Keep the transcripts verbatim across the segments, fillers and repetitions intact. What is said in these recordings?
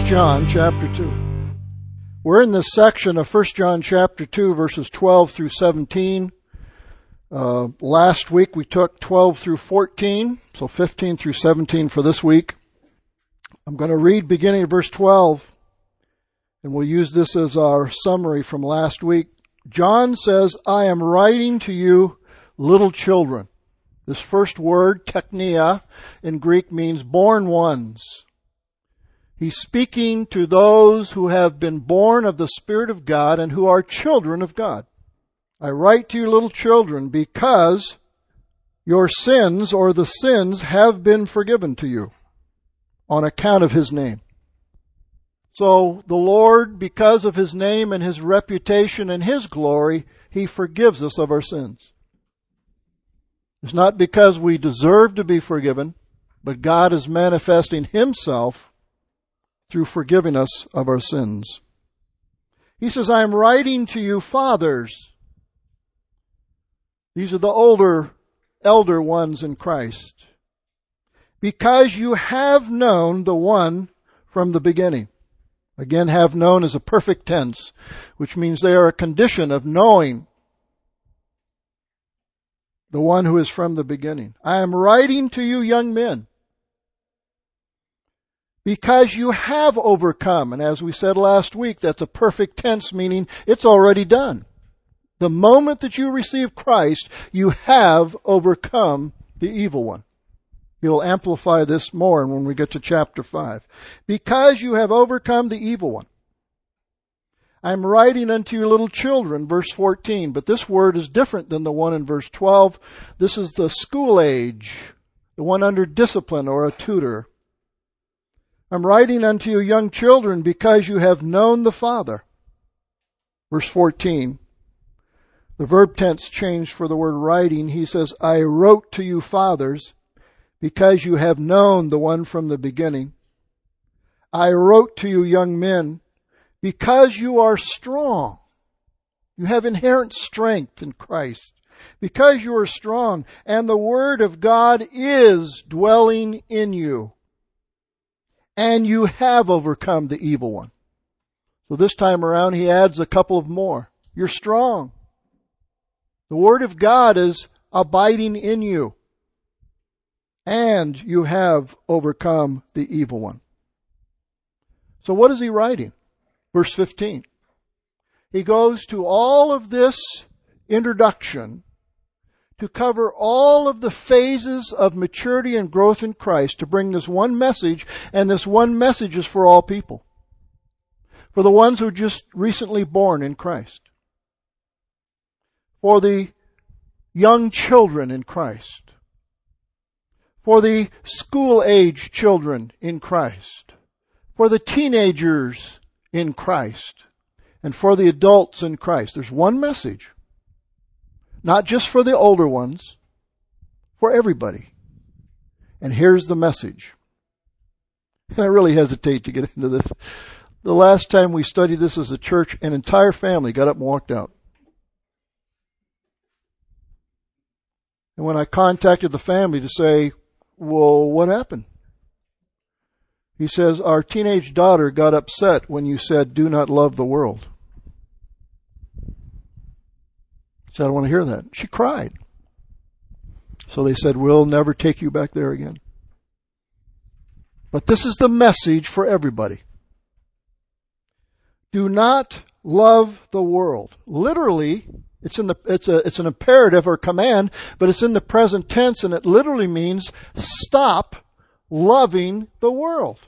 John chapter two. We're in this section of First John chapter two, verses twelve through seventeen. Uh, last week we took twelve through fourteen, so fifteen through seventeen for this week. I'm going to read beginning of verse twelve, and we'll use this as our summary from last week. John says, I am writing to you, little children. This first word, teknia, in Greek means born ones. He's speaking to those who have been born of the Spirit of God and who are children of God. I write to you, little children, because your sins, or the sins, have been forgiven to you on account of His name. So the Lord, because of His name and His reputation and His glory, He forgives us of our sins. It's not because we deserve to be forgiven, but God is manifesting Himself through forgiving us of our sins. He says, I am writing to you, fathers. These are the older, elder ones in Christ. Because you have known the one from the beginning. Again, have known is a perfect tense, which means they are a condition of knowing the one who is from the beginning. I am writing to you, young men, because you have overcome. And as we said last week, that's a perfect tense, meaning it's already done. The moment that you receive Christ, you have overcome the evil one. He'll amplify this more when we get to chapter five. Because you have overcome the evil one. I'm writing unto you, little children, verse fourteen. But this word is different than the one in verse twelve. This is the school age, the one under discipline or a tutor. I'm writing unto you, young children, because you have known the Father. Verse fourteen. The verb tense changed for the word writing. He says, I wrote to you, fathers, because you have known the one from the beginning. I wrote to you, young men, because you are strong. You have inherent strength in Christ. Because you are strong, and the Word of God is dwelling in you. And you have overcome the evil one. So this time around, he adds a couple of more. You're strong. The Word of God is abiding in you. And you have overcome the evil one. So what is he writing? Verse fifteen. He goes to all of this introduction to cover all of the phases of maturity and growth in Christ, to bring this one message, and this one message is for all people. For the ones who are just recently born in Christ. For the young children in Christ. For the school-age children in Christ. For the teenagers in Christ. And for the adults in Christ. There's one message. Not just for the older ones, for everybody. And here's the message. And I really hesitate to get into this. The last time we studied this as a church, an entire family got up and walked out. And when I contacted the family to say, well, what happened? He says, our teenage daughter got upset when you said, do not love the world. I don't want to hear that. She cried. So they said, we'll never take you back there again. But this is the message for everybody. Do not love the world. Literally, it's in the it's a it's an imperative or command, but it's in the present tense, and it literally means stop loving the world.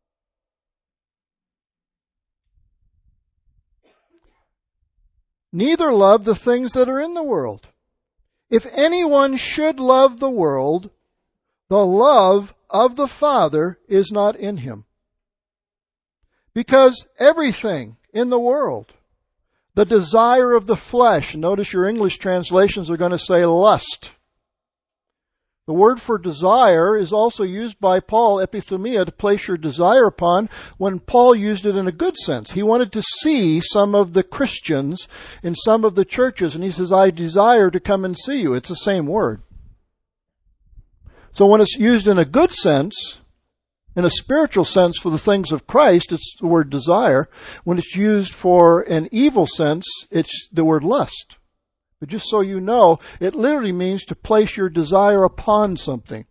Neither love the things that are in the world. If anyone should love the world, the love of the Father is not in him. Because everything in the world, the desire of the flesh, notice your English translations are going to say lust. The word for desire is also used by Paul, epithumia, to place your desire upon, when Paul used it in a good sense. He wanted to see some of the Christians in some of the churches, and he says, I desire to come and see you. It's the same word. So when it's used in a good sense, In a spiritual sense, for the things of Christ, it's the word desire. When it's used for an evil sense, it's the word lust. But just so you know, it literally means to place your desire upon something.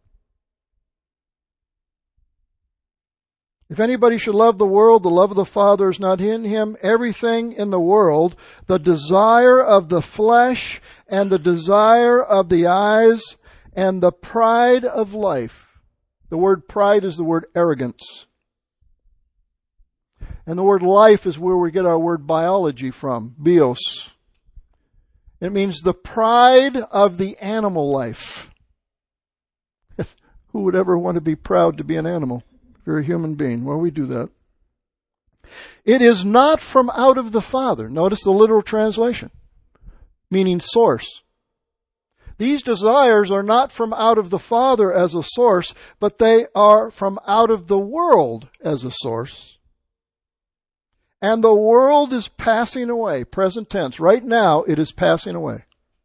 If anybody should love the world, the love of the Father is not in him. Everything in the world, the desire of the flesh and the desire of the eyes and the pride of life. The word pride is the word arrogance. And the word life is where we get our word biology from, bios. It means the pride of the animal life. Who would ever want to be proud to be an animal? If you're a human being, well, we do that. It is not from out of the Father. Notice the literal translation, meaning source. These desires are not from out of the Father as a source, but they are from out of the world as a source. And the world is passing away, present tense. Right now, it is passing away.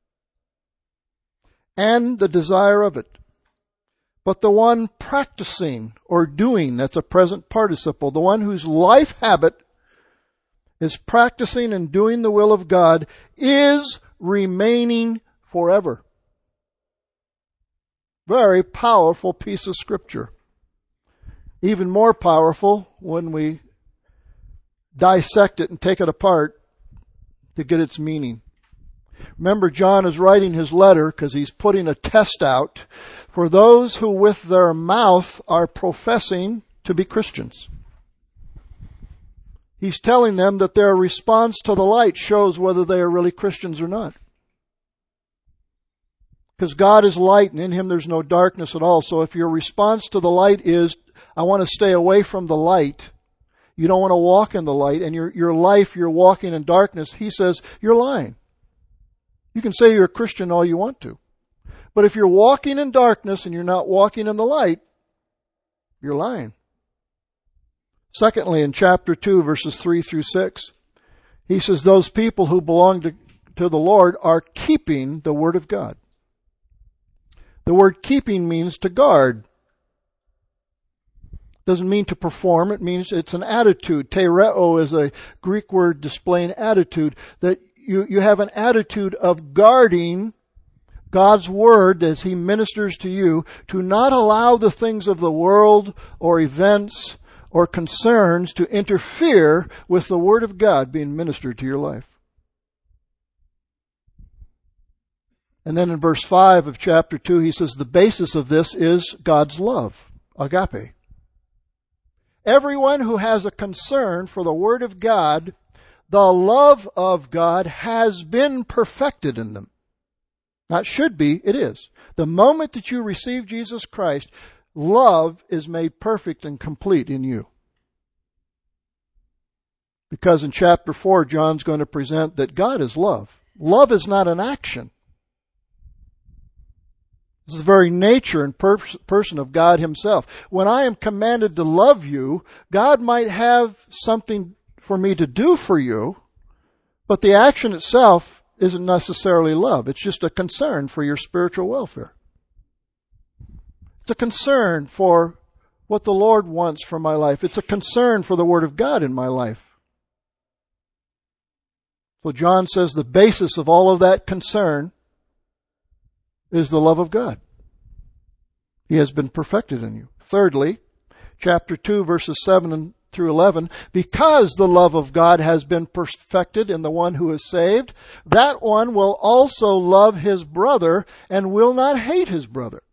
And the desire of it. But the one practicing or doing, that's a present participle, the one whose life habit is practicing and doing the will of God, is remaining forever. Very powerful piece of Scripture. Even more powerful when we dissect it and take it apart to get its meaning. Remember, John is writing his letter because he's putting a test out for those who with their mouth are professing to be Christians. He's telling them that their response to the light shows whether they are really Christians or not. Because God is light and in him there's no darkness at all. So if your response to the light is, I want to stay away from the light, you don't want to walk in the light, and your, your life, you're walking in darkness, he says, you're lying. You can say you're a Christian all you want to. But if you're walking in darkness and you're not walking in the light, you're lying. Secondly, in chapter two, verses three through six, he says those people who belong to, to the Lord are keeping the Word of God. The word keeping means to guard. Doesn't mean to perform. It means it's an attitude. Tereo is a Greek word displaying attitude. That you, you have an attitude of guarding God's Word as He ministers to you, to not allow the things of the world or events or concerns to interfere with the Word of God being ministered to your life. And then in verse five of chapter two, he says the basis of this is God's love, agape. Everyone who has a concern for the Word of God, the love of God has been perfected in them. Not should be, it is. The moment that you receive Jesus Christ, love is made perfect and complete in you. Because in chapter four, John's going to present that God is love. Love is not an action. This is the very nature and per- person of God Himself. When I am commanded to love you, God might have something for me to do for you, but the action itself isn't necessarily love. It's just a concern for your spiritual welfare. It's a concern for what the Lord wants for my life. It's a concern for the Word of God in my life. So John says the basis of all of that concern is the love of God. He has been perfected in you. Thirdly, chapter two, verses seven through eleven, because the love of God has been perfected in the one who is saved, that one will also love his brother and will not hate his brother.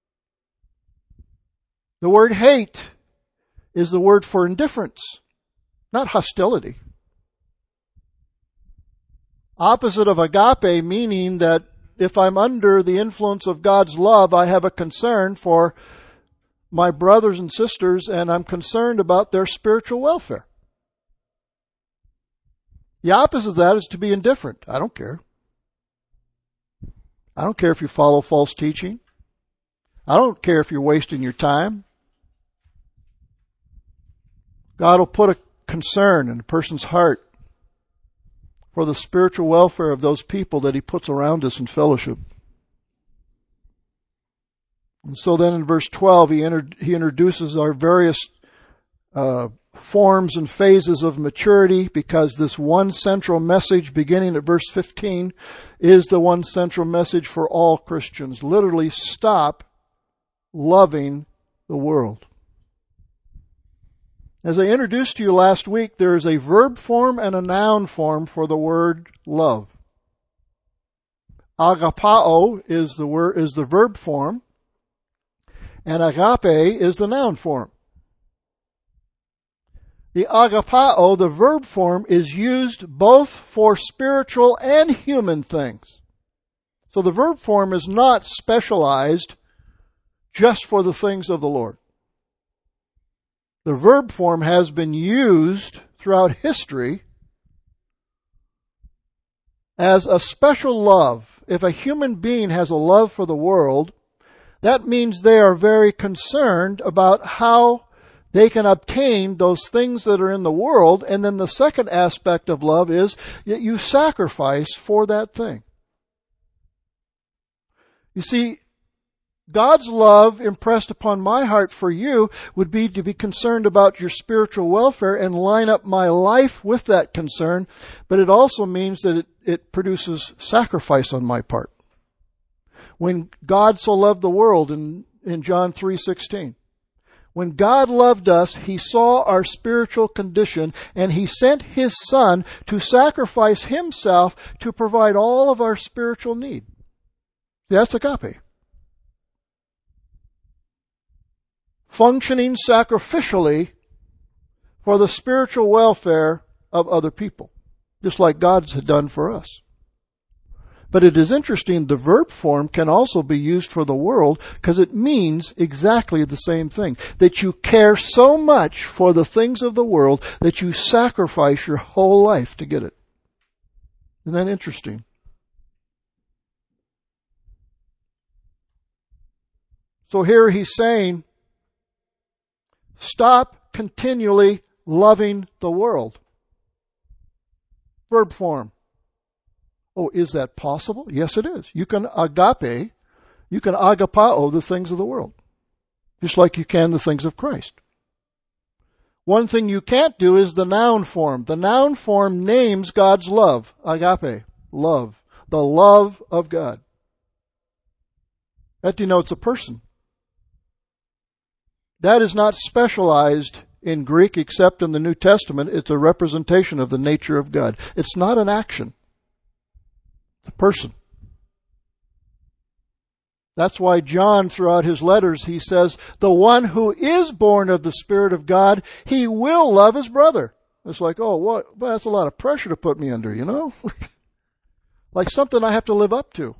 The word hate is the word for indifference, not hostility. Opposite of agape, meaning that if I'm under the influence of God's love, I have a concern for my brothers and sisters, and I'm concerned about their spiritual welfare. The opposite of that is to be indifferent. I don't care. I don't care if you follow false teaching. I don't care if you're wasting your time. God will put a concern in a person's heart for the spiritual welfare of those people that He puts around us in fellowship. And so then in verse twelve, he, inter- he introduces our various uh, forms and phases of maturity, because this one central message beginning at verse fifteen is the one central message for all Christians. Literally, stop loving the world. As I introduced to you last week, there is a verb form and a noun form for the word love. Agapao is the word, is the verb form, and agape is the noun form. The agapao, the verb form, is used both for spiritual and human things. So the verb form is not specialized just for the things of the Lord. The verb form has been used throughout history as a special love. If a human being has a love for the world, that means they are very concerned about how they can obtain those things that are in the world. And then the second aspect of love is that you sacrifice for that thing. You see, God's love impressed upon my heart for you would be to be concerned about your spiritual welfare and line up my life with that concern, but it also means that it, it produces sacrifice on my part. When God so loved the world in, in John three sixteen, when God loved us, He saw our spiritual condition, and He sent His Son to sacrifice Himself to provide all of our spiritual need. That's agape. Functioning sacrificially for the spiritual welfare of other people, just like God's had done for us. But it is interesting, the verb form can also be used for the world, because it means exactly the same thing. That you care so much for the things of the world that you sacrifice your whole life to get it. Isn't that interesting? So here he's saying, stop continually loving the world. Verb form. Oh, is that possible? Yes, it is. You can agape, you can agapao the things of the world, just like you can the things of Christ. One thing you can't do is the noun form. The noun form names God's love. Agape, love. The love of God. That denotes a person. That is not specialized in Greek except in the New Testament. It's a representation of the nature of God. It's not an action. It's a person. That's why John, throughout his letters, he says, the one who is born of the Spirit of God, he will love his brother. It's like, oh, what? Well, that's a lot of pressure to put me under, you know? Like something I have to live up to.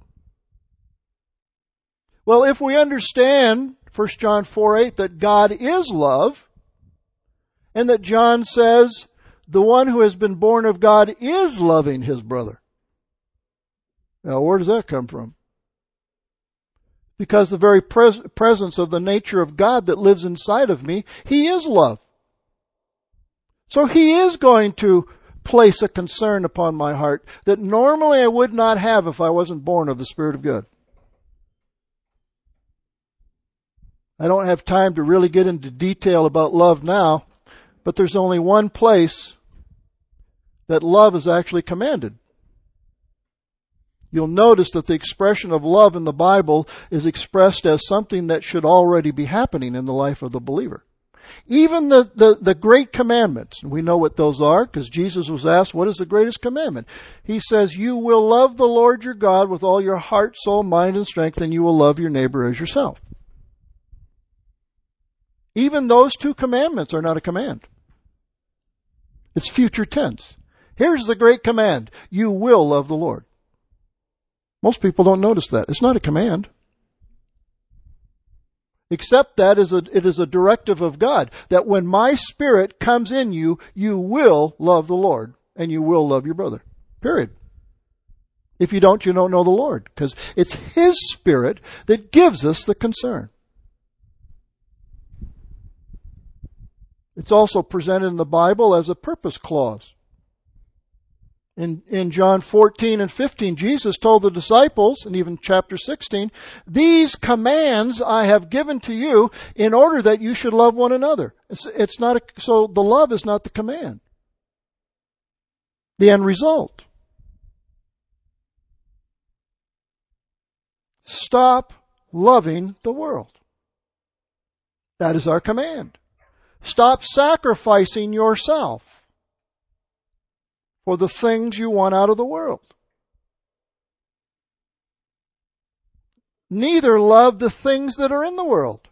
Well, if we understand First John four eight, that God is love, and that John says the one who has been born of God is loving his brother. Now, where does that come from? Because the very pres- presence of the nature of God that lives inside of me, He is love. So He is going to place a concern upon my heart that normally I would not have if I wasn't born of the Spirit of God. I don't have time to really get into detail about love now, but there's only one place that love is actually commanded. You'll notice that the expression of love in the Bible is expressed as something that should already be happening in the life of the believer. Even the, the, the great commandments, and we know what those are because Jesus was asked, what is the greatest commandment? He says, you will love the Lord your God with all your heart, soul, mind, and strength, and you will love your neighbor as yourself. Even those two commandments are not a command. It's future tense. Here's the great command. You will love the Lord. Most people don't notice that. It's not a command. Except that is a, it is a directive of God. That when my Spirit comes in you, you will love the Lord. And you will love your brother. Period. If you don't, you don't know the Lord. Because it's His Spirit that gives us the concern. It's also presented in the Bible as a purpose clause. In, in John fourteen and fifteen, Jesus told the disciples, and even chapter sixteen, these commands I have given to you in order that you should love one another. It's, it's not a, so the love is not the command. The end result. Stop loving the world. That is our command. Stop sacrificing yourself for the things you want out of the world. Neither love the things that are in the world.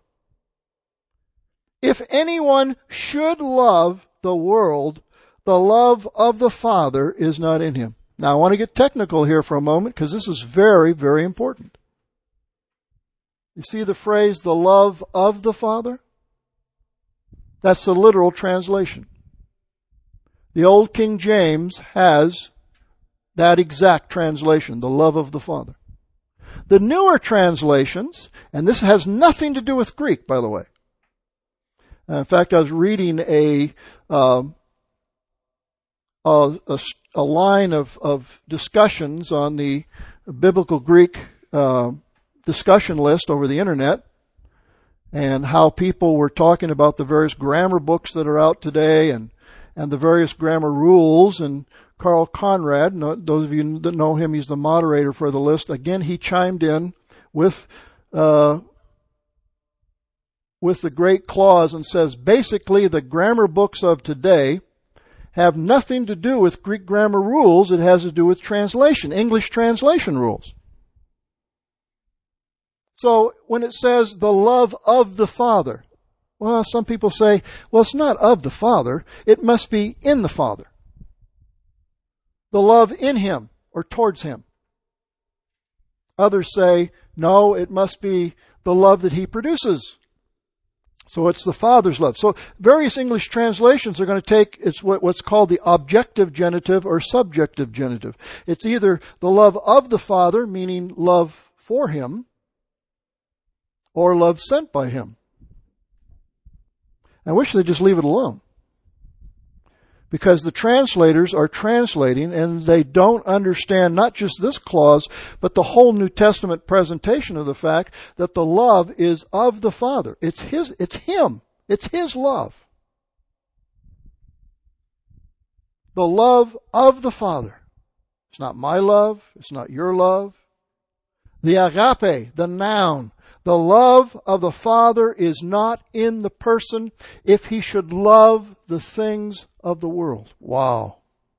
If anyone should love the world, the love of the Father is not in him. Now I want to get technical here for a moment because this is very, very important. You see the phrase, the love of the Father? That's the literal translation. The old King James has that exact translation, the love of the Father. The newer translations, and this has nothing to do with Greek, by the way. Uh, in fact, I was reading a uh, a, a, a line of, of discussions on the biblical Greek uh, discussion list over the internet, and how people were talking about the various grammar books that are out today, and and the various grammar rules. And Carl Conrad, those of you that know him, he's the moderator for the list. Again, he chimed in with uh, with the great clause and says, basically, the grammar books of today have nothing to do with Greek grammar rules. It has to do with translation, English translation rules. So when it says the love of the Father, well, some people say, well, it's not of the Father. It must be in the Father. The love in Him or towards Him. Others say, no, it must be the love that He produces. So it's the Father's love. So various English translations are going to take, it's what, what's called the objective genitive or subjective genitive. It's either the love of the Father, meaning love for Him, or love sent by Him. I wish they'd just leave it alone. Because the translators are translating and they don't understand not just this clause, but the whole New Testament presentation of the fact that the love is of the Father. It's His, it's Him. It's His love. The love of the Father. It's not my love. It's not your love. The agape, the noun. The love of the Father is not in the person if he should love the things of the world. Wow.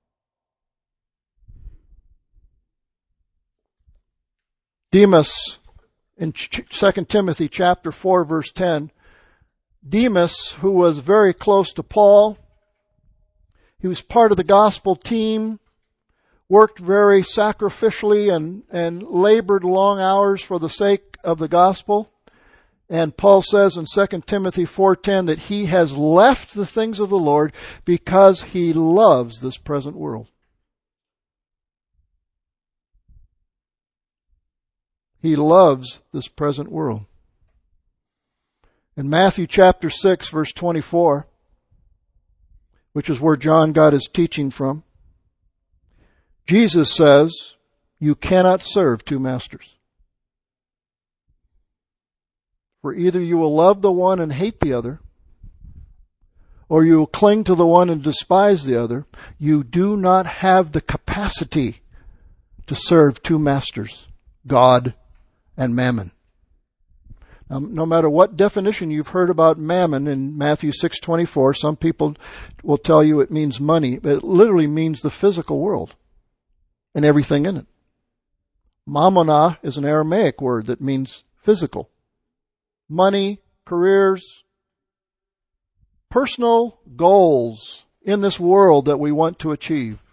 Demas, in Second Timothy chapter four, verse ten, Demas, who was very close to Paul, he was part of the gospel team, worked very sacrificially and, and labored long hours for the sake of the gospel. And Paul says in Second Timothy four ten that he has left the things of the Lord because he loves this present world. He loves this present world. In Matthew chapter six, verse twenty-four, which is where John got his teaching from, Jesus says, you cannot serve two masters. For either you will love the one and hate the other, or you will cling to the one and despise the other. You do not have the capacity to serve two masters, God and mammon. Now, no matter what definition you've heard about mammon in Matthew six twenty-four, some people will tell you it means money, but it literally means the physical world and everything in it. Mammona is an Aramaic word that means physical. Money, careers, personal goals in this world that we want to achieve.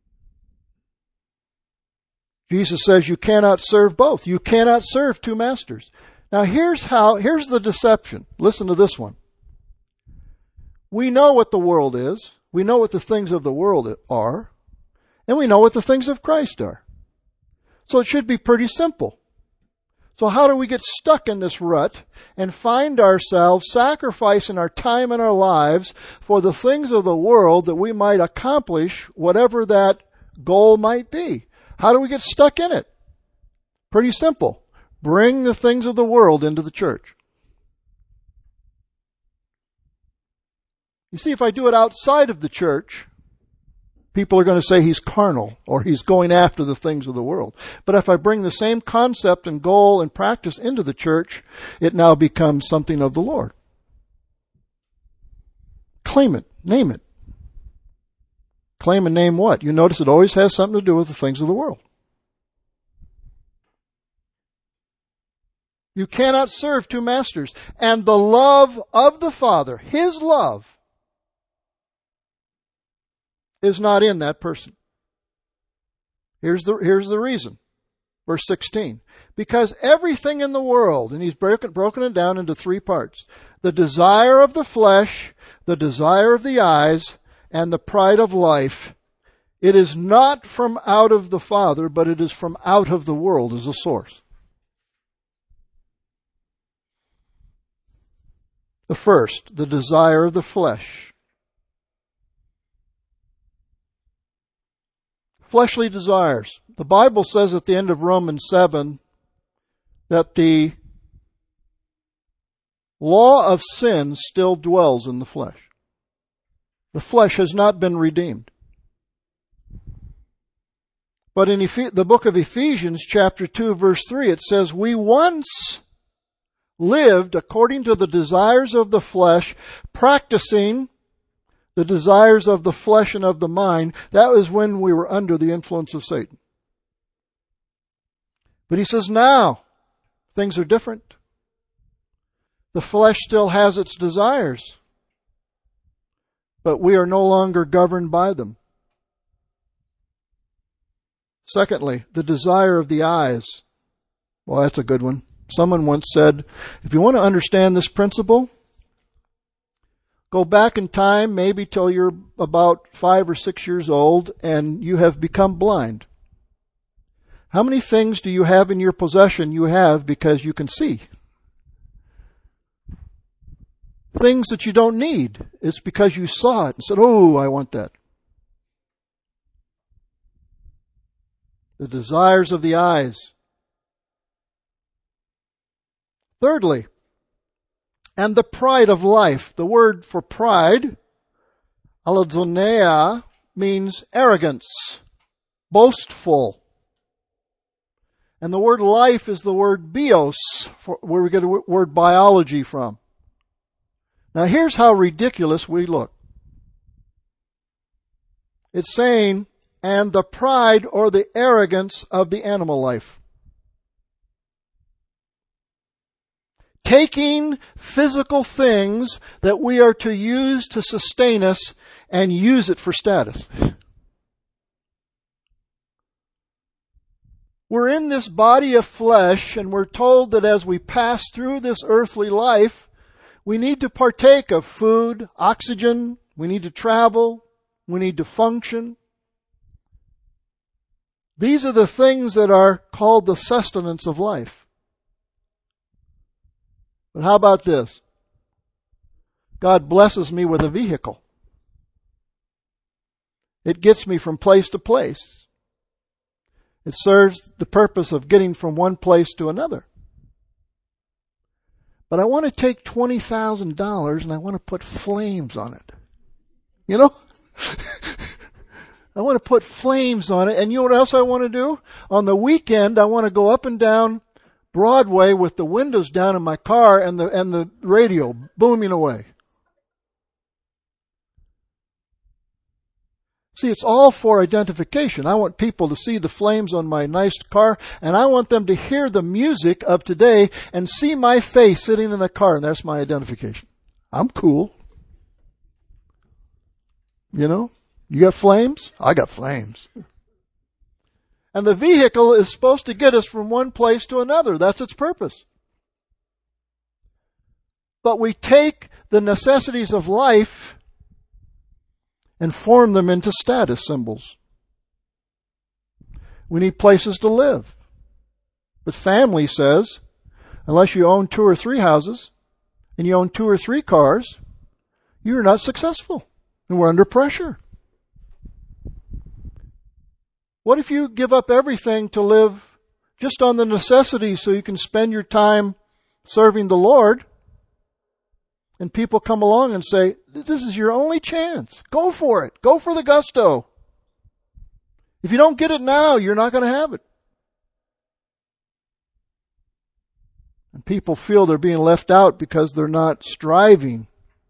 Jesus says you cannot serve both. You cannot serve two masters. Now here's how, here's the deception. Listen to this one. We know what the world is. We know what the things of the world are. And we know what the things of Christ are. So it should be pretty simple. So how do we get stuck in this rut and find ourselves sacrificing our time and our lives for the things of the world that we might accomplish whatever that goal might be. How do we get stuck in it? Pretty simple. Bring the things of the world into the church. You see, if I do it outside of the church, people are going to say he's carnal or he's going after the things of the world. But if I bring the same concept and goal and practice into the church, it now becomes something of the Lord. Claim it. Name it. Claim and name what? You notice it always has something to do with the things of the world. You cannot serve two masters. And the love of the Father, His love, is not in that person. Here's the, here's the reason. Verse sixteen. Because everything in the world, and he's broken, broken it down into three parts. The desire of the flesh, the desire of the eyes, and the pride of life. It is not from out of the Father, but it is from out of the world as a source. The first, the desire of the flesh. Fleshly desires. The Bible says at the end of Romans seven that the law of sin still dwells in the flesh. The flesh has not been redeemed. But in Eph- the book of Ephesians, chapter two, verse three, it says, we once lived according to the desires of the flesh, practicing the desires of the flesh and of the mind. That was when we were under the influence of Satan. But he says now, things are different. The flesh still has its desires, but we are no longer governed by them. Secondly, the desire of the eyes. Well, that's a good one. Someone once said, if you want to understand this principle, go back in time, maybe till you're about five or six years old, and you have become blind. How many things do you have in your possession you have because you can see? Things that you don't need. It's because you saw it and said, oh, I want that. The desires of the eyes. Thirdly, and the pride of life. The word for pride, alazoneia, means arrogance, boastful. And the word life is the word bios, for, where we get the word biology from. Now here's how ridiculous we look. It's saying, and the pride or the arrogance of the animal life. Taking physical things that we are to use to sustain us and use it for status. We're in this body of flesh, and we're told that as we pass through this earthly life, we need to partake of food, oxygen, we need to travel, we need to function. These are the things that are called the sustenance of life. But how about this? God blesses me with a vehicle. It gets me from place to place. It serves the purpose of getting from one place to another. But I want to take twenty thousand dollars and I want to put flames on it. You know? I want to put flames on it. And you know what else I want to do? On the weekend, I want to go up and down Broadway with the windows down in my car and the and the radio booming away. See, it's all for identification. I want people to see the flames on my nice car, and I want them to hear the music of today and see my face sitting in the car, and that's my identification. I'm cool. You know? You got flames? I got flames. And the vehicle is supposed to get us from one place to another. That's its purpose. But we take the necessities of life and form them into status symbols. We need places to live. But family says, unless you own two or three houses and you own two or three cars, you're not successful. And we're under pressure. What if you give up everything to live just on the necessities so you can spend your time serving the Lord? And people come along and say, this is your only chance. Go for it. Go for the gusto. If you don't get it now, you're not going to have it. And people feel they're being left out because they're not striving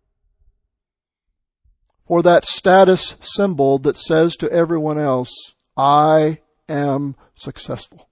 for that status symbol that says to everyone else, I am successful.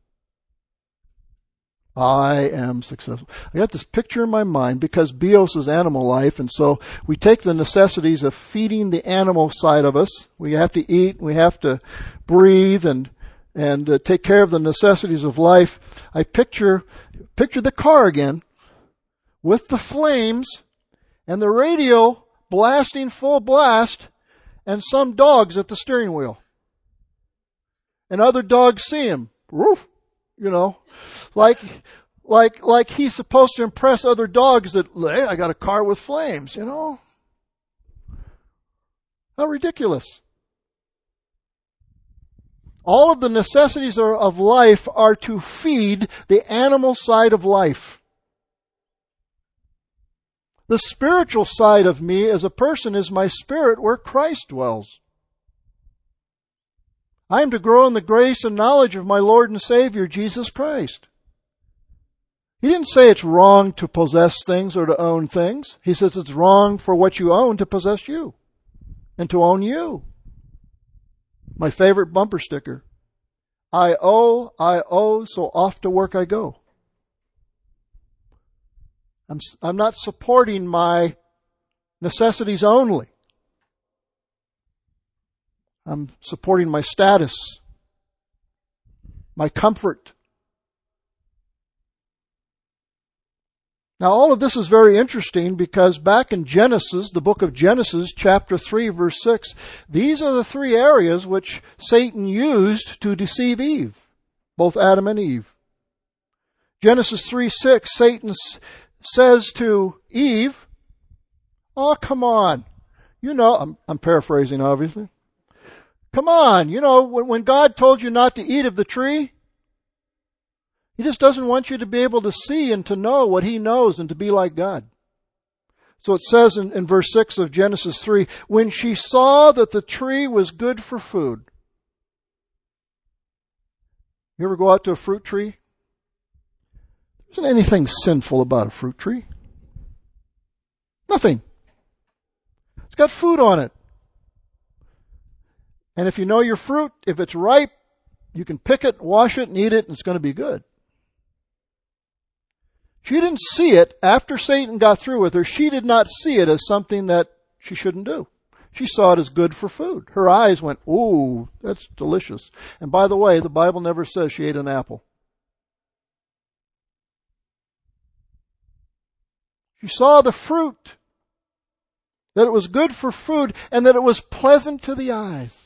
I am successful. I got this picture in my mind because bios is animal life, and so we take the necessities of feeding the animal side of us. We have to eat, we have to breathe, and and uh, take care of the necessities of life. I picture picture the car again with the flames and the radio blasting full blast and some dogs at the steering wheel. And other dogs see him. Woof, you know, like like like he's supposed to impress other dogs that, hey, I got a car with flames, you know. How ridiculous. All of the necessities of life are to feed the animal side of life. The spiritual side of me as a person is my spirit where Christ dwells. I am to grow in the grace and knowledge of my Lord and Savior, Jesus Christ. He didn't say it's wrong to possess things or to own things. He says it's wrong for what you own to possess you and to own you. My favorite bumper sticker. I owe, I owe, so off to work I go. I'm, I'm not supporting my necessities only. I'm supporting my status, my comfort. Now, all of this is very interesting because back in Genesis, the book of Genesis, chapter three, verse six, these are the three areas which Satan used to deceive Eve, both Adam and Eve. Genesis three six, Satan says to Eve, oh, come on. You know, I'm, I'm paraphrasing, obviously. Come on, you know, when, when God told you not to eat of the tree, He just doesn't want you to be able to see and to know what He knows and to be like God. So it says in, in verse six of Genesis three, when she saw that the tree was good for food. You ever go out to a fruit tree? There isn't anything sinful about a fruit tree. Nothing. It's got food on it. And if you know your fruit, if it's ripe, you can pick it, wash it, and eat it, and it's going to be good. She didn't see it after Satan got through with her. She did not see it as something that she shouldn't do. She saw it as good for food. Her eyes went, ooh, that's delicious. And by the way, the Bible never says she ate an apple. She saw the fruit, that it was good for food, and that it was pleasant to the eyes.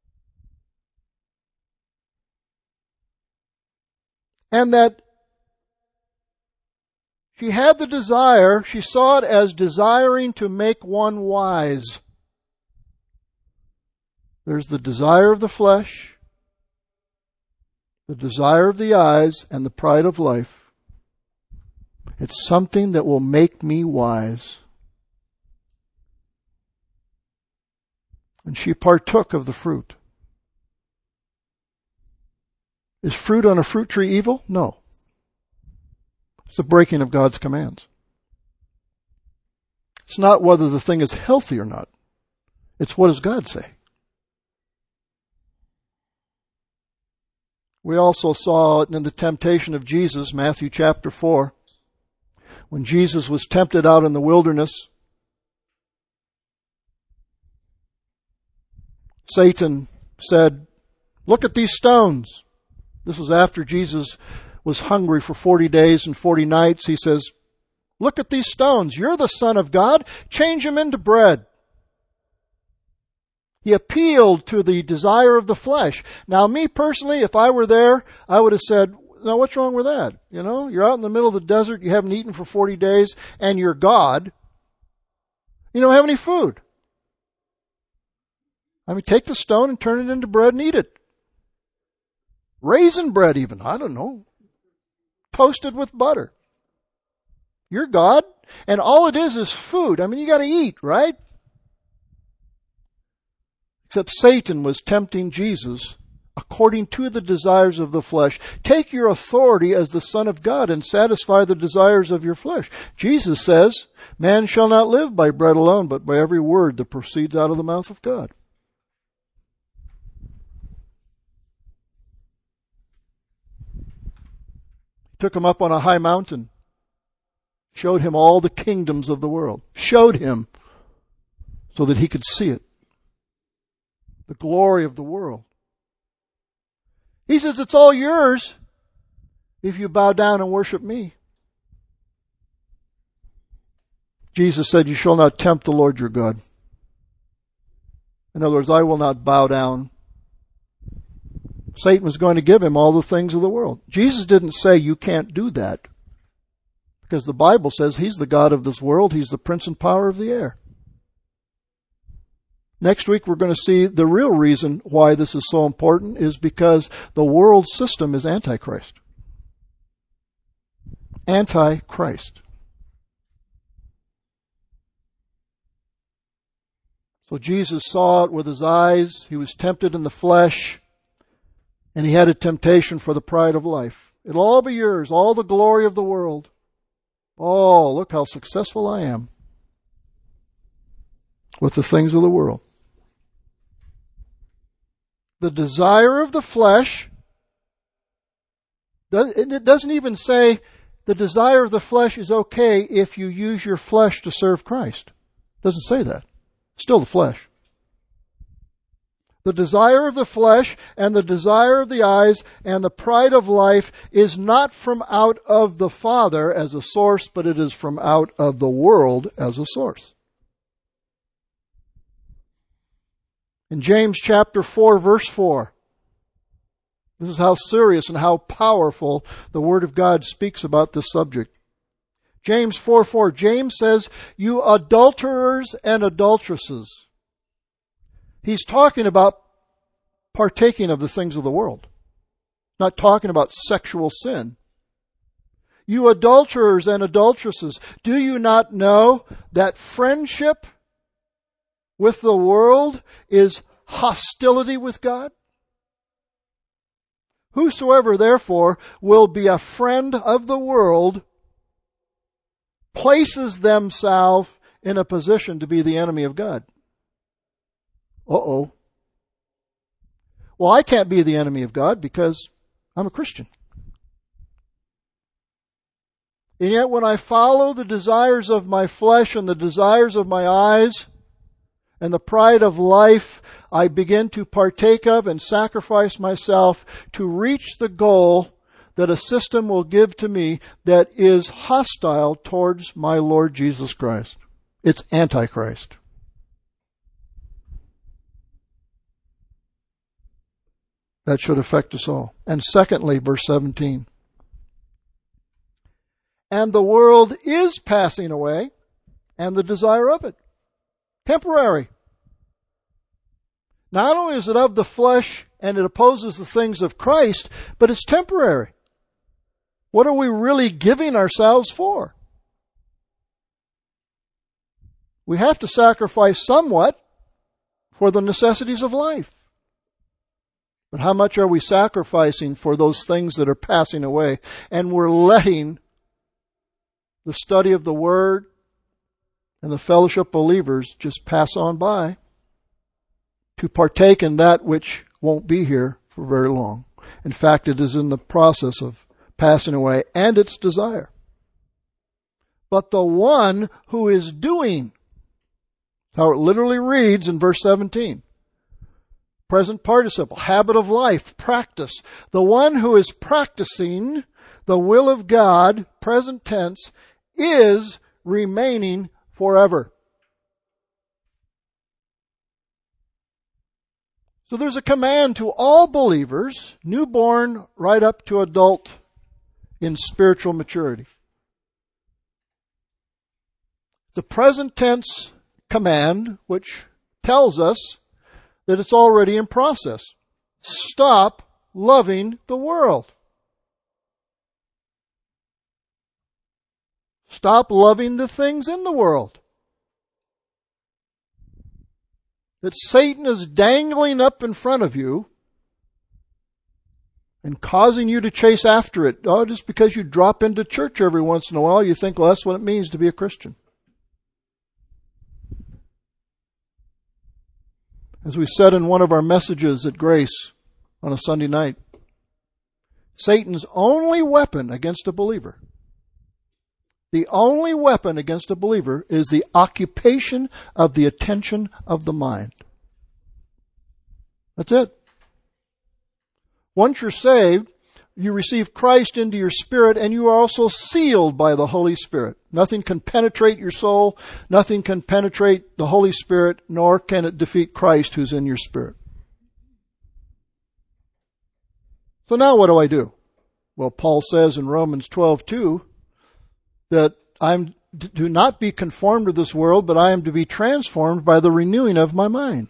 And that she had the desire, she saw it as desiring to make one wise. There's the desire of the flesh, the desire of the eyes, and the pride of life. It's something that will make me wise. And she partook of the fruit. Is fruit on a fruit tree evil? No. It's the breaking of God's commands. It's not whether the thing is healthy or not. It's what does God say. We also saw it in the temptation of Jesus, Matthew chapter four. When Jesus was tempted out in the wilderness, Satan said, look at these stones. This was after Jesus was hungry for forty days and forty nights. He says, look at these stones. You're the Son of God. Change them into bread. He appealed to the desire of the flesh. Now, me personally, if I were there, I would have said, now what's wrong with that? You know, you're out in the middle of the desert, you haven't eaten for forty days, and you're God. You don't have any food. I mean, take the stone and turn it into bread and eat it. Raisin bread even, I don't know. Toasted with butter. You're God, and all it is is food. I mean, you got to eat, right? Except Satan was tempting Jesus according to the desires of the flesh. Take your authority as the Son of God and satisfy the desires of your flesh. Jesus says, man shall not live by bread alone, but by every word that proceeds out of the mouth of God. Took him up on a high mountain, showed him all the kingdoms of the world, showed him so that he could see it, the glory of the world. He says, it's all yours if you bow down and worship me. Jesus said, you shall not tempt the Lord your God. In other words, I will not bow down. Satan was going to give him all the things of the world. Jesus didn't say you can't do that, because the Bible says he's the God of this world. He's the prince and power of the air. Next week we're going to see the real reason why this is so important is because the world system is Antichrist. Antichrist. So Jesus saw it with his eyes. He was tempted in the flesh. And he had a temptation for the pride of life. It'll all be yours, all the glory of the world. Oh, look how successful I am with the things of the world. The desire of the flesh, it doesn't even say the desire of the flesh is okay if you use your flesh to serve Christ. It doesn't say that. It's still the flesh. The desire of the flesh and the desire of the eyes and the pride of life is not from out of the Father as a source, but it is from out of the world as a source. In James chapter four, verse four, this is how serious and how powerful the Word of God speaks about this subject. James four four, James says, you adulterers and adulteresses. He's talking about partaking of the things of the world. Not talking about sexual sin. You adulterers and adulteresses, do you not know that friendship with the world is hostility with God? Whosoever therefore will be a friend of the world places themselves in a position to be the enemy of God. Uh-oh. Well, I can't be the enemy of God because I'm a Christian. And yet when I follow the desires of my flesh and the desires of my eyes and the pride of life, I begin to partake of and sacrifice myself to reach the goal that a system will give to me that is hostile towards my Lord Jesus Christ. It's Antichrist. That should affect us all. And secondly, verse seventeen. And the world is passing away, and the desire of it. Temporary. Not only is it of the flesh, and it opposes the things of Christ, but it's temporary. What are we really giving ourselves for? We have to sacrifice somewhat for the necessities of life. But how much are we sacrificing for those things that are passing away? And we're letting the study of the Word and the fellowship of believers just pass on by to partake in that which won't be here for very long. In fact, it is in the process of passing away, and its desire. But the one who is doing, how it literally reads in verse seventeen. Present participle, habit of life, practice. The one who is practicing the will of God, present tense, is remaining forever. So there's a command to all believers, newborn right up to adult in spiritual maturity. The present tense command, which tells us that it's already in process. Stop loving the world. Stop loving the things in the world that Satan is dangling up in front of you and causing you to chase after it. Oh, just because you drop into church every once in a while, you think, well, that's what it means to be a Christian. As we said in one of our messages at Grace on a Sunday night, Satan's only weapon against a believer, the only weapon against a believer is the occupation of the attention of the mind. That's it. Once you're saved, you receive Christ into your spirit, and you are also sealed by the Holy Spirit. Nothing can penetrate your soul. Nothing can penetrate the Holy Spirit, nor can it defeat Christ who's in your spirit. So now what do I do? Well, Paul says in Romans twelve two that I'm to not be conformed to this world, but I am to be transformed by the renewing of my mind.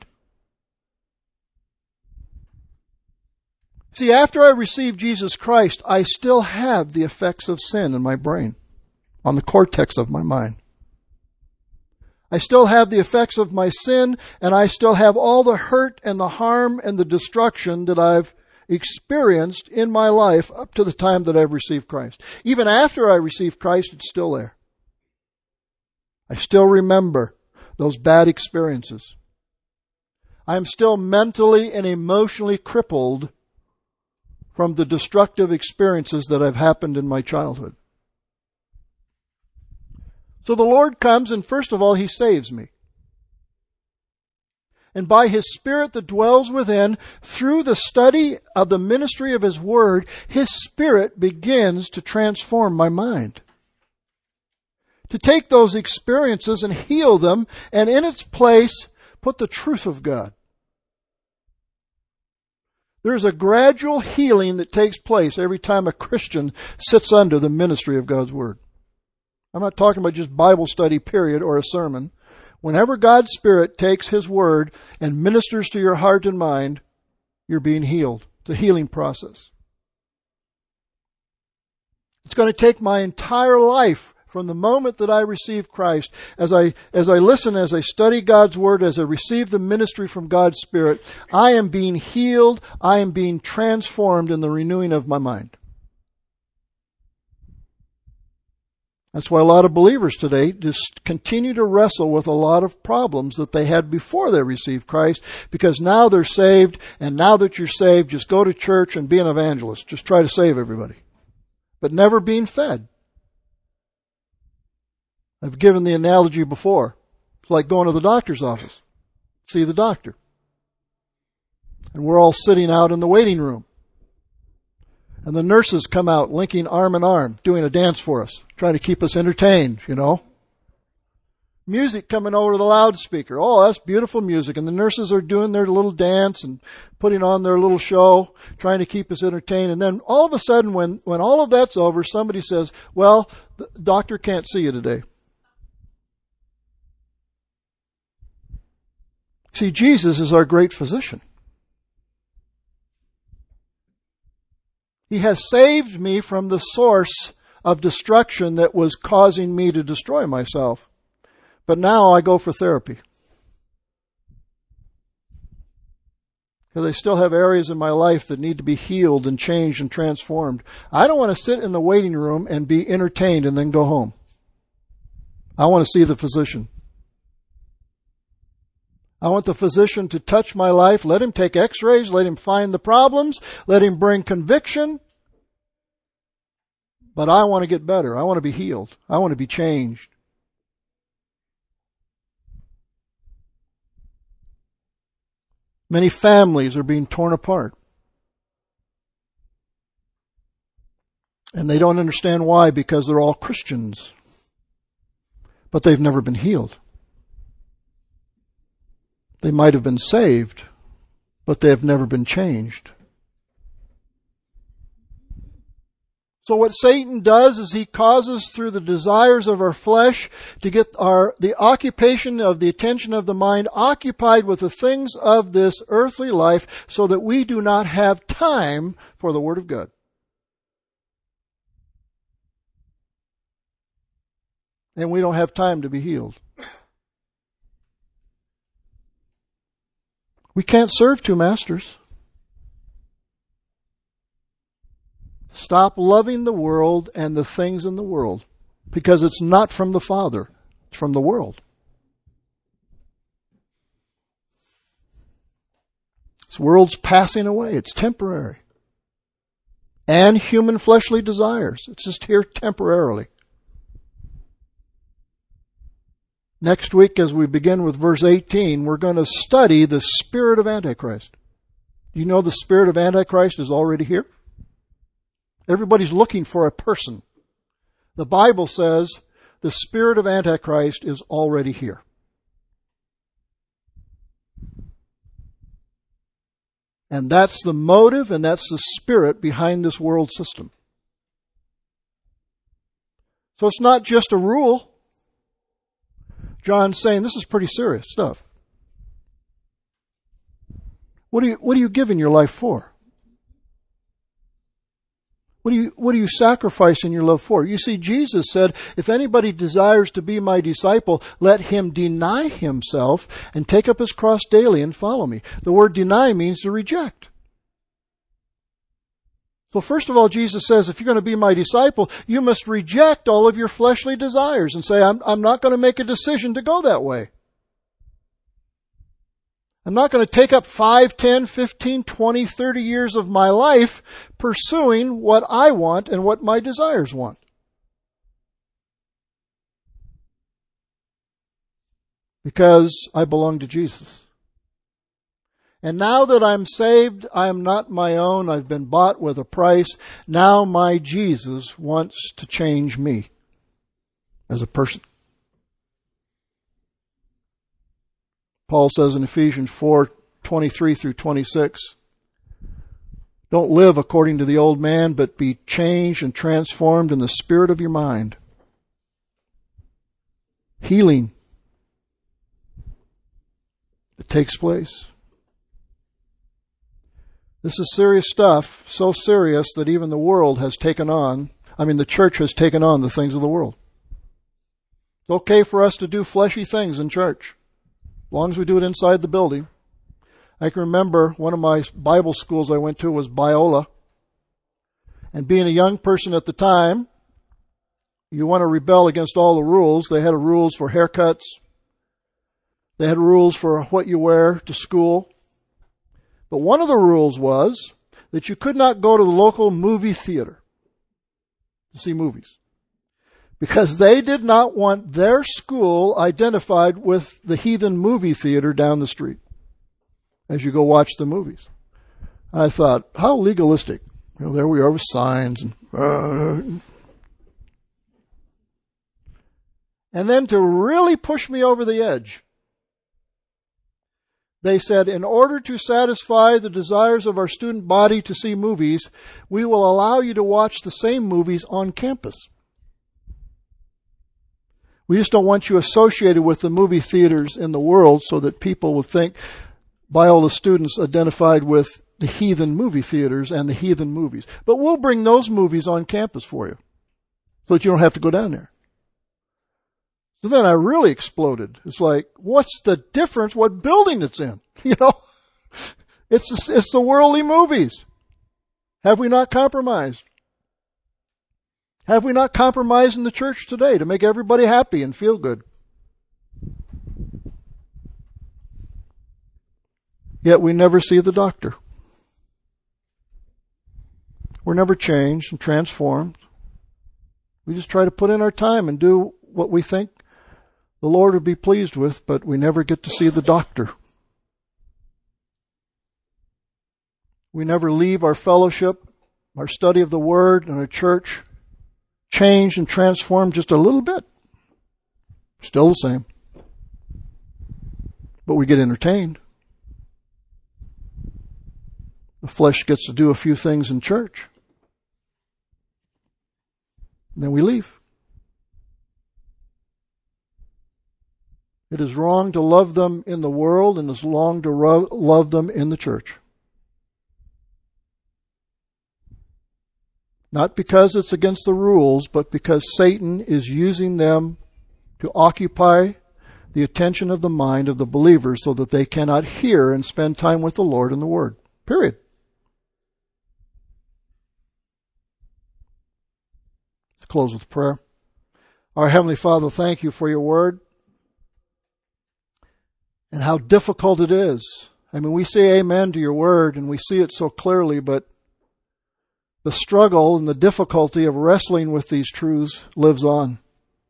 See, after I received Jesus Christ, I still have the effects of sin in my brain, on the cortex of my mind. I still have the effects of my sin, and I still have all the hurt and the harm and the destruction that I've experienced in my life up to the time that I've received Christ. Even after I received Christ, it's still there. I still remember those bad experiences. I am still mentally and emotionally crippled from the destructive experiences that have happened in my childhood. So the Lord comes, and first of all, He saves me. And by His Spirit that dwells within, through the study of the ministry of His Word, His Spirit begins to transform my mind. To take those experiences and heal them, and in its place, put the truth of God. There's a gradual healing that takes place every time a Christian sits under the ministry of God's Word. I'm not talking about just Bible study, period, or a sermon. Whenever God's Spirit takes His Word and ministers to your heart and mind, you're being healed. It's a healing process. It's going to take my entire life from the moment that I receive Christ, as I as I listen, as I study God's Word, as I receive the ministry from God's Spirit, I am being healed, I am being transformed in the renewing of my mind. That's why a lot of believers today just continue to wrestle with a lot of problems that they had before they received Christ, because now they're saved, and now that you're saved, just go to church and be an evangelist. Just try to save everybody. But never being fed. I've given the analogy before. It's like going to the doctor's office. See the doctor. And we're all sitting out in the waiting room. And the nurses come out linking arm in arm, doing a dance for us, trying to keep us entertained, you know. Music coming over the loudspeaker. Oh, that's beautiful music. And the nurses are doing their little dance and putting on their little show, trying to keep us entertained. And then all of a sudden, when, when all of that's over, somebody says, well, the doctor can't see you today. See, Jesus is our great physician. He has saved me from the source of destruction that was causing me to destroy myself. But now I go for therapy. Because I still have areas in my life that need to be healed and changed and transformed. I don't want to sit in the waiting room and be entertained and then go home. I want to see the physician. I want the physician to touch my life. Let him take x-rays. Let him find the problems. Let him bring conviction. But I want to get better. I want to be healed. I want to be changed. Many families are being torn apart. And they don't understand why, because they're all Christians. But they've never been healed. They might have been saved, but they have never been changed. So what Satan does is he causes through the desires of our flesh to get our the occupation of the attention of the mind occupied with the things of this earthly life so that we do not have time for the Word of God. And we don't have time to be healed. We can't serve two masters. Stop loving the world and the things in the world, because it's not from the Father, it's from the world. This world's passing away, it's temporary. And human fleshly desires, it's just here temporarily. Next week, as we begin with verse eighteen, we're going to study the spirit of Antichrist. Do you know the spirit of Antichrist is already here? Everybody's looking for a person. The Bible says the spirit of Antichrist is already here. And that's the motive and that's the spirit behind this world system. So it's not just a rule. John's saying this is pretty serious stuff. What are you, what are you giving your life for? What are you, what are you sacrificing your love for? You see, Jesus said, if anybody desires to be my disciple, let him deny himself and take up his cross daily and follow me. The word deny means to reject. So first of all, Jesus says, if you're going to be my disciple, you must reject all of your fleshly desires and say, I'm, I'm not going to make a decision to go that way. I'm not going to take up five, ten, fifteen, twenty, thirty years of my life pursuing what I want and what my desires want. Because I belong to Jesus. And now that I'm saved, I am not my own. I've been bought with a price. Now my Jesus wants to change me as a person. Paul says in Ephesians four, twenty-three through twenty-six, don't live according to the old man, but be changed and transformed in the spirit of your mind. Healing that takes place. This is serious stuff, so serious that even the world has taken on, I mean the church has taken on the things of the world. It's okay for us to do fleshy things in church, as long as we do it inside the building. I can remember one of my Bible schools I went to was Biola. And being a young person at the time, you want to rebel against all the rules. They had rules for haircuts. They had rules for what you wear to school. But one of the rules was that you could not go to the local movie theater to see movies, because they did not want their school identified with the heathen movie theater down the street as you go watch the movies. I thought, how legalistic. You know, there we are with signs. And, uh, and then to really push me over the edge, they said, in order to satisfy the desires of our student body to see movies, we will allow you to watch the same movies on campus. We just don't want you associated with the movie theaters in the world so that people will think Biola students identified with the heathen movie theaters and the heathen movies. But we'll bring those movies on campus for you so that you don't have to go down there. So then I really exploded. It's like, what's the difference what building it's in? You know, it's, it's the worldly movies. Have we not compromised? Have we not compromised in the church today to make everybody happy and feel good? Yet we never see the doctor. We're never changed and transformed. We just try to put in our time and do what we think the Lord would be pleased with, but we never get to see the doctor. We never leave our fellowship, our study of the Word, and our church changed and transformed just a little bit. Still the same. But we get entertained. The flesh gets to do a few things in church. And then we leave. It is wrong to love them in the world, and it's wrong to ro- love them in the church. Not because it's against the rules, but because Satan is using them to occupy the attention of the mind of the believers so that they cannot hear and spend time with the Lord in the Word. Period. Let's close with prayer. Our Heavenly Father, thank you for your Word and how difficult it is. I mean, we say amen to your Word and we see it so clearly, but the struggle and the difficulty of wrestling with these truths lives on.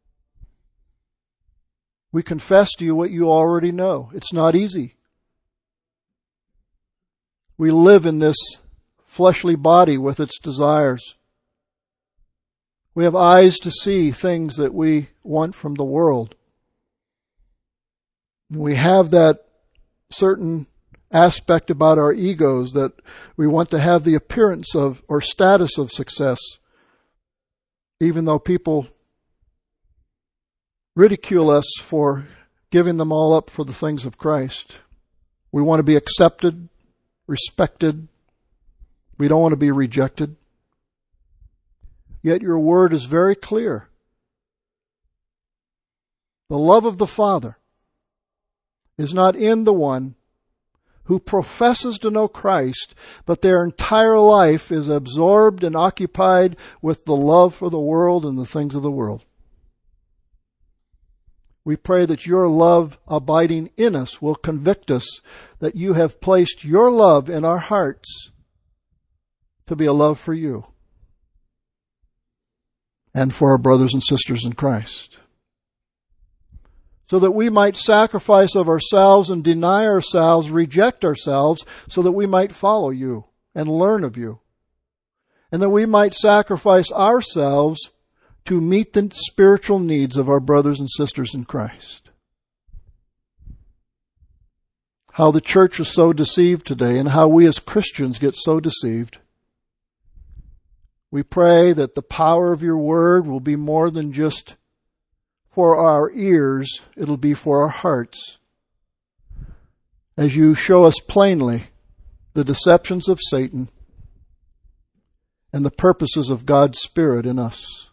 We confess to you what you already know. It's not easy. We live in this fleshly body with its desires. We have eyes to see things that we want from the world. We have that certain aspect about our egos that we want to have the appearance of or status of success, even though people ridicule us for giving them all up for the things of Christ. We want to be accepted, respected. We don't want to be rejected. Yet your word is very clear. The love of the Father is not in the one who professes to know Christ, but their entire life is absorbed and occupied with the love for the world and the things of the world. We pray that your love abiding in us will convict us that you have placed your love in our hearts to be a love for you and for our brothers and sisters in Christ, so that we might sacrifice of ourselves and deny ourselves, reject ourselves, so that we might follow you and learn of you, and that we might sacrifice ourselves to meet the spiritual needs of our brothers and sisters in Christ. How the church is so deceived today, and how we as Christians get so deceived. We pray that the power of your word will be more than just for our ears, it'll be for our hearts, as you show us plainly the deceptions of Satan and the purposes of God's Spirit in us.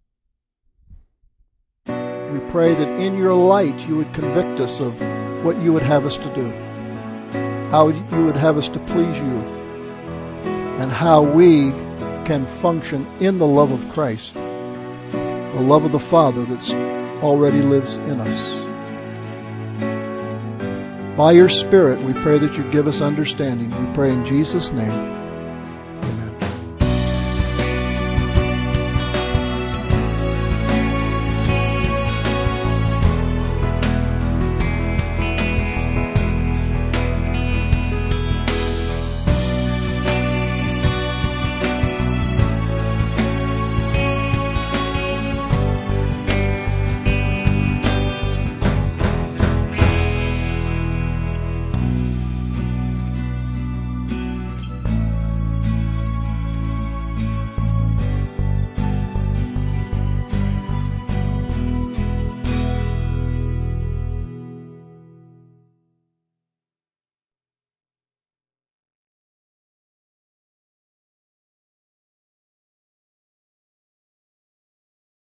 We pray that in your light you would convict us of what you would have us to do, how you would have us to please you, and how we can function in the love of Christ, the love of the Father that's already lives in us. By your Spirit, we pray that you give us understanding. We pray in Jesus' name.